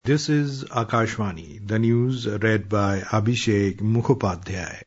This is Akashvani, the news read by Abhishek Mukhopadhyay.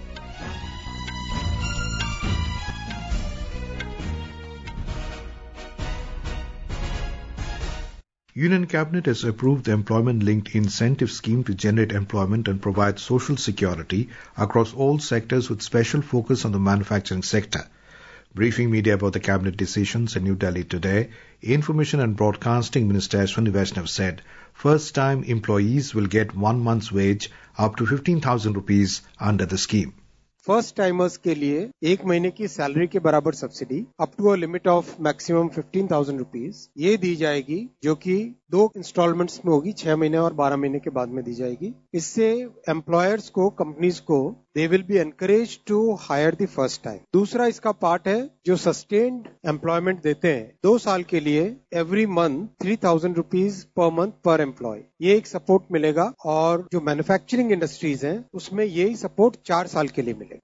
Union Cabinet has approved the employment-linked incentive scheme to generate employment and provide social security across all sectors with special focus on the manufacturing sector. Briefing media about the cabinet decisions in New Delhi today, Information and Broadcasting Minister Ashwini Vaishnav said, first-time employees will get 1 month's wage up to 15,000 rupees under the scheme. First timers के लिए 1 महीने की salary के बराबर subsidy up to a limit of maximum 15,000 rupees ये दी जाएगी, जो कि 2 इंस्टॉलमेंट्स में होगी, 6 महीने और 12 महीने के बाद में दी जाएगी. इससे एम्प्लॉयर्स को, कंपनीज को they will be encourage to hire the first time. दूसरा इसका पार्ट है जो सस्टेन्ड एम्प्लॉयमेंट देते हैं 2 साल के लिए every month 3,000 rupees per month per employee. ये एक सपोर्ट मिलेगा और जो मैन्युफैक्चरिंग इंडस्ट्रीज हैं उसमें यही सपोर्ट 4 साल के लिए मिलेगा.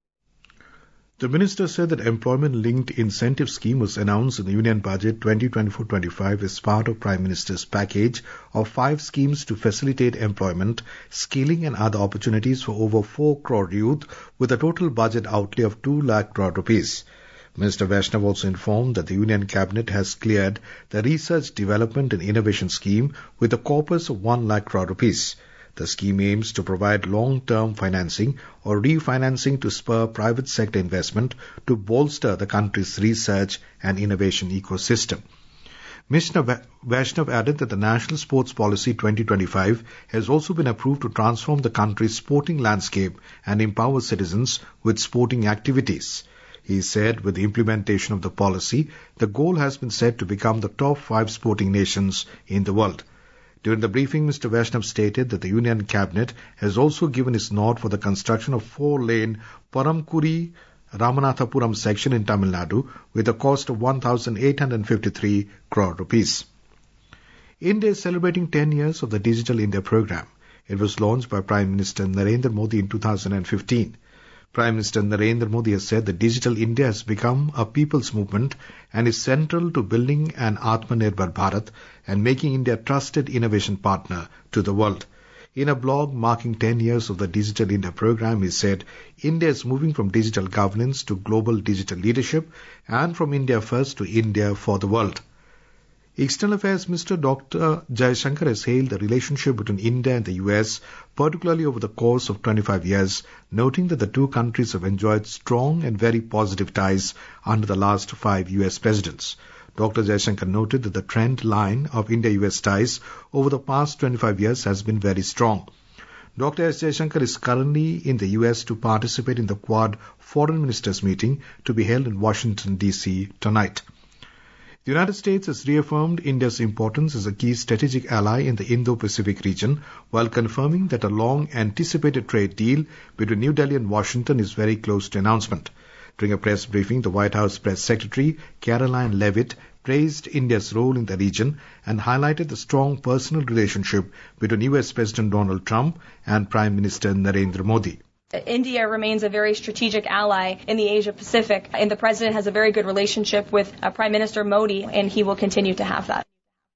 The minister said that employment-linked incentive scheme was announced in the Union Budget 2024-25 as part of Prime Minister's package of 5 schemes to facilitate employment, skilling and other opportunities for over 4 crore youth with a total budget outlay of 2 lakh crore rupees. Minister Vaishnav also informed that the Union Cabinet has cleared the Research, Development and Innovation Scheme with a corpus of 1 lakh crore rupees. The scheme aims to provide long-term financing or refinancing to spur private sector investment to bolster the country's research and innovation ecosystem. Mr. Vaishnav added that the National Sports Policy 2025 has also been approved to transform the country's sporting landscape and empower citizens with sporting activities. He said with the implementation of the policy, the goal has been set to become the top 5 sporting nations in the world. During the briefing, Mr. Vaishnav stated that the Union Cabinet has also given its nod for the construction of 4-lane Parampuri-Ramanathapuram section in Tamil Nadu with a cost of 1,853 crore rupees. India is celebrating 10 years of the Digital India program. It was launched by Prime Minister Narendra Modi in 2015. Prime Minister Narendra Modi has said that Digital India has become a people's movement and is central to building an Atmanirbhar Bharat and making India a trusted innovation partner to the world. In a blog marking 10 years of the Digital India program, he said, India is moving from digital governance to global digital leadership and from India first to India for the world. External Affairs Minister Dr. Jaishankar has hailed the relationship between India and the US, particularly over the course of 25 years, noting that the two countries have enjoyed strong and very positive ties under the last 5 US presidents. Dr. Jaishankar noted that the trend line of India-US ties over the past 25 years has been very strong. Dr. S. Jaishankar is currently in the US to participate in the Quad Foreign Ministers meeting to be held in Washington, D.C. tonight. The United States has reaffirmed India's importance as a key strategic ally in the Indo-Pacific region while confirming that a long-anticipated trade deal between New Delhi and Washington is very close to announcement. During a press briefing, the White House Press Secretary Caroline Leavitt praised India's role in the region and highlighted the strong personal relationship between U.S. President Donald Trump and Prime Minister Narendra Modi. India remains a very strategic ally in the Asia Pacific, and the President has a very good relationship with Prime Minister Modi, and he will continue to have that.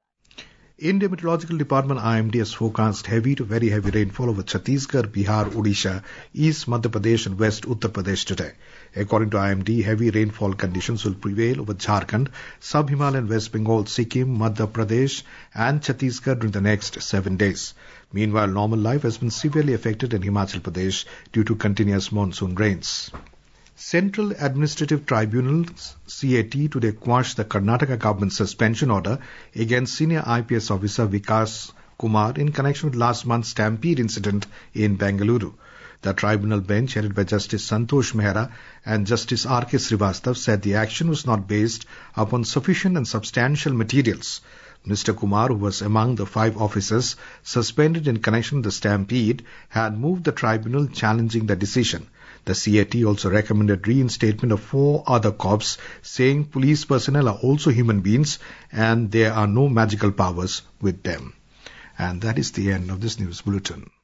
India Meteorological Department IMD has forecast heavy to very heavy rainfall over Chhattisgarh, Bihar, Odisha, East Madhya Pradesh and West Uttar Pradesh today. According to IMD, heavy rainfall conditions will prevail over Jharkhand, Sub-Himalayan West Bengal, Sikkim, Madhya Pradesh and Chhattisgarh during the next 7 days. Meanwhile, normal life has been severely affected in Himachal Pradesh due to continuous monsoon rains. Central Administrative Tribunal CAT today quashed the Karnataka government suspension order against senior IPS officer Vikas Kumar in connection with last month's stampede incident in Bengaluru. The tribunal bench headed by Justice Santosh Mehra and Justice R.K. Srivastav said the action was not based upon sufficient and substantial materials. Mr. Kumar, who was among the 5 officers suspended in connection with the stampede, had moved the tribunal challenging the decision. The CAT also recommended reinstatement of 4 other cops, saying police personnel are also human beings and there are no magical powers with them. And that is the end of this news bulletin.